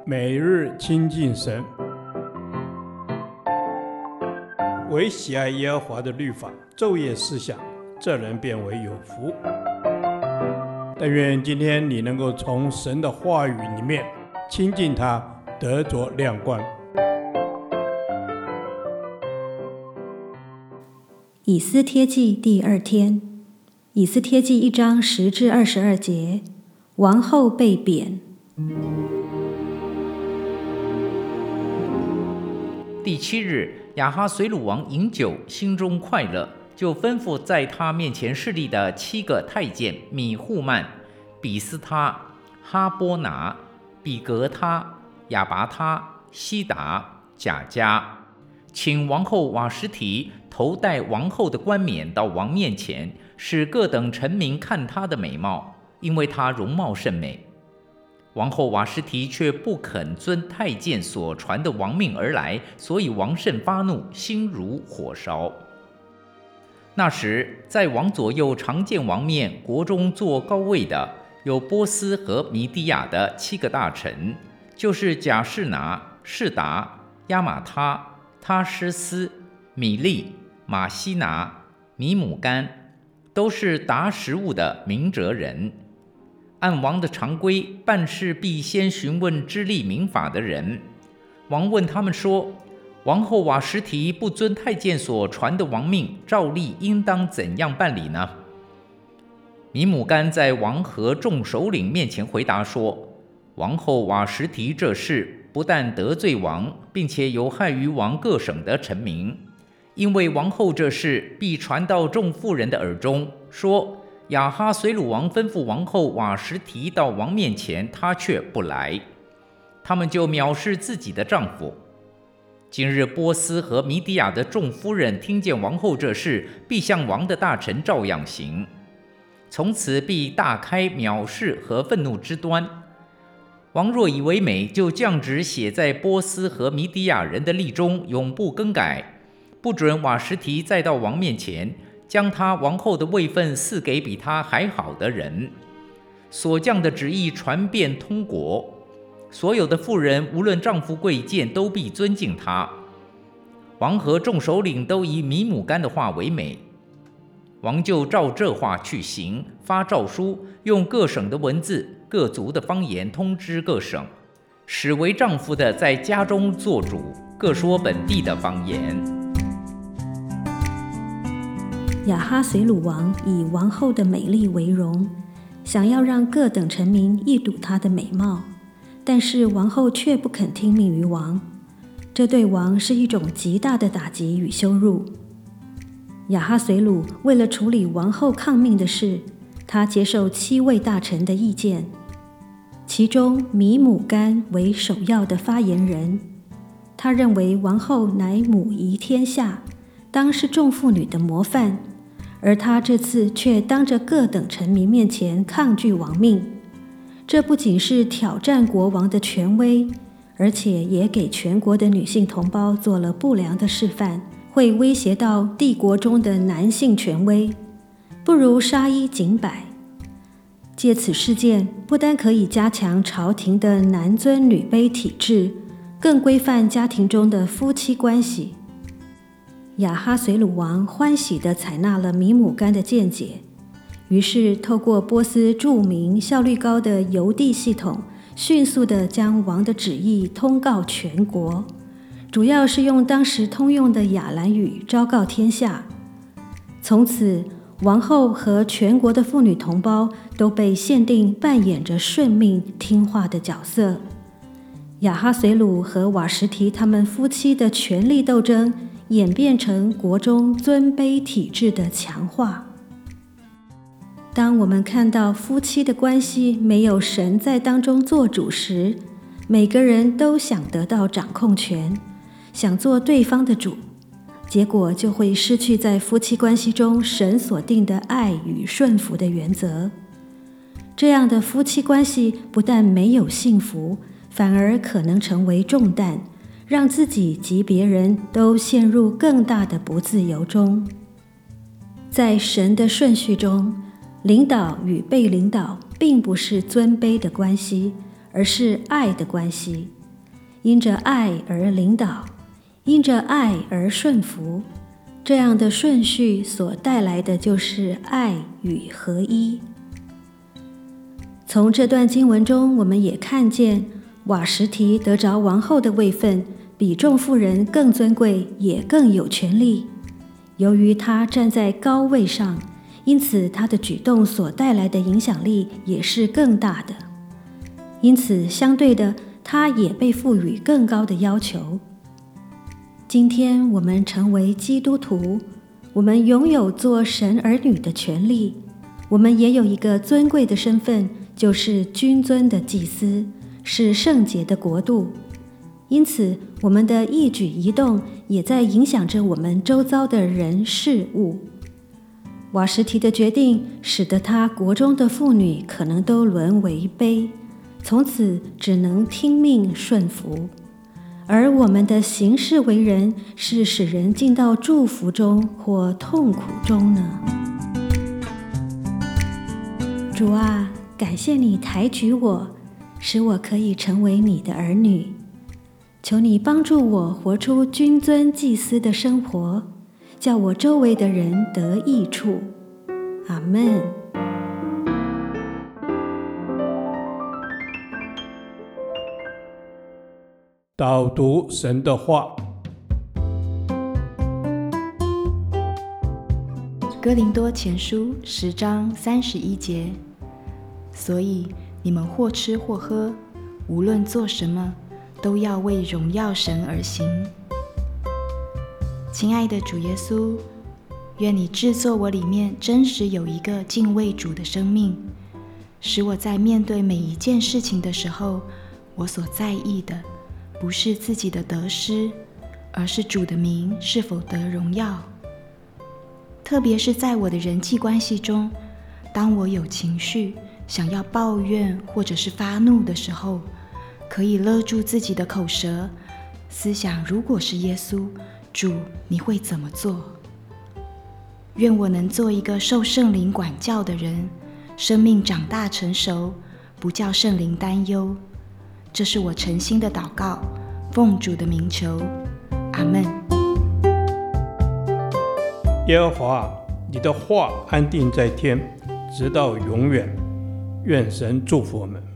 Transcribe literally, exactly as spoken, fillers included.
每日亲近神，唯喜爱耶和华的律法，昼夜思想，这人变为有福。但愿今天你能够从神的话语里面亲近他，得着亮光。 以斯帖记第二天，以斯帖记一章十至二十二节，王后被贬。 第七日，亚哈随鲁王饮酒，心中快乐，就吩咐在他面前侍立的七个太监米户曼、比斯他、哈波拿、比格他、亚拔他、西达、贾加，请王后瓦实提头戴王后的冠冕到王面前，使各等臣民看她的美貌，因为她容貌甚美。王后瓦实提却不肯遵太监所传的王命而来，所以王甚发怒，心如火烧。那时，在王左右常见王面，国中坐高位的，有波斯和米底亚的七个大臣，就是贾士拿、士达、亚玛他、他施斯、米利、马西拿、米姆干，都是达食物的明哲人。按王的常规，办事必先询问知例民法的人。王问他们说：王后瓦实提不遵太监所传的王命，照例应当怎样办理呢？米姆干在王和众首领面前回答说：王后瓦实提这事不但得罪王，并且有害于王各省的臣民，因为王后这事必传到众妇人的耳中，说亚哈随鲁王吩咐王后瓦实提到王面前，她却不来，他们就藐视自己的丈夫。今日波斯和米底亚的众夫人听见王后这事，必向王的大臣照样行，从此必大开藐视和愤怒之端。王若以为美，就降旨写在波斯和米底亚人的例中，永不更改，不准瓦实提再到王面前，将他王后的位分赐给比他还好的人。所降的旨意传遍通国，所有的妇人无论丈夫贵贱，都必尊敬他。王和众首领都以米姆干的话为美。王就照这话去行，发诏书，用各省的文字、各族的方言通知各省，使为丈夫的在家中做主，各说本地的方言。 亚哈随鲁王以王后的美丽为荣，想要让各等臣民一睹她的美貌，但是王后却不肯听命于王，这对王是一种极大的打击与羞辱。亚哈随鲁为了处理王后抗命的事，他接受七位大臣的意见，其中米姆干为首要的发言人。他认为王后乃母仪天下，当是众妇女的模范，而他这次却当着各等臣民面前抗拒王命，这不仅是挑战国王的权威，而且也给全国的女性同胞做了不良的示范，会威胁到帝国中的男性权威，不如杀一儆百。借此事件，不但可以加强朝廷的男尊女卑体制，更规范家庭中的夫妻关系。亚哈随鲁王欢喜地采纳了米姆干的见解，于是透过波斯著名效率高的邮递系统，迅速地将王的旨意通告全国，主要是用当时通用的亚兰语昭告天下。从此，王后和全国的妇女同胞都被限定扮演着顺命听话的角色。亚哈随鲁和瓦实提他们夫妻的权力斗争演变成国中尊卑体制的强化。当我们看到夫妻的关系没有神在当中做主时，每个人都想得到掌控权，想做对方的主，结果就会失去在夫妻关系中神所定的爱与顺服的原则。这样的夫妻关系不但没有幸福，反而可能成为重担，让自己及别人都陷入更大的不自由中。在神的顺序中，领导与被领导并不是尊卑的关系， 而是爱的关系。因着爱而领导，因着爱而顺服，这样的顺序所带来的就是爱与合一。从这段经文中，我们也看见瓦实提得着王后的位分，比众妇人更尊贵，也更有权力。由于他站在高位上，因此他的举动所带来的影响力也是更大的。因此，相对的，他也被赋予更高的要求。今天我们成为基督徒，我们拥有做神儿女的权利，我们也有一个尊贵的身份，就是君尊的祭司，是圣洁的国度。因此，我们的一举一动也在影响着我们周遭的人事物。瓦实提的决定使得他国中的妇女可能都沦为卑，从此只能听命顺服。而我们的行事为人是使人进到祝福中或痛苦中呢？主啊，感谢你抬举我，使我可以成为你的儿女。求你帮助我活出君尊祭司的生活，叫我周围的人得益处。阿们。 导读神的话。 哥林多前书十章三十一节，所以你们或吃或喝，无论做什么，都要为荣耀神而行。亲爱的主耶稣，愿你制作我里面真实有一个敬畏主的生命，使我在面对每一件事情的时候，我所在意的不是自己的得失，而是主的名是否得荣耀。特别是在我的人际关系中，当我有情绪，想要抱怨或者是发怒的时候，可以勒住自己的口舌，思想如果是耶稣，主你会怎么做？愿我能做一个受圣灵管教的人，生命长大成熟，不叫圣灵担忧。这是我诚心的祷告，奉主的名求，阿们。 耶和华，你的话安定在天，直到永远。愿神祝福我们。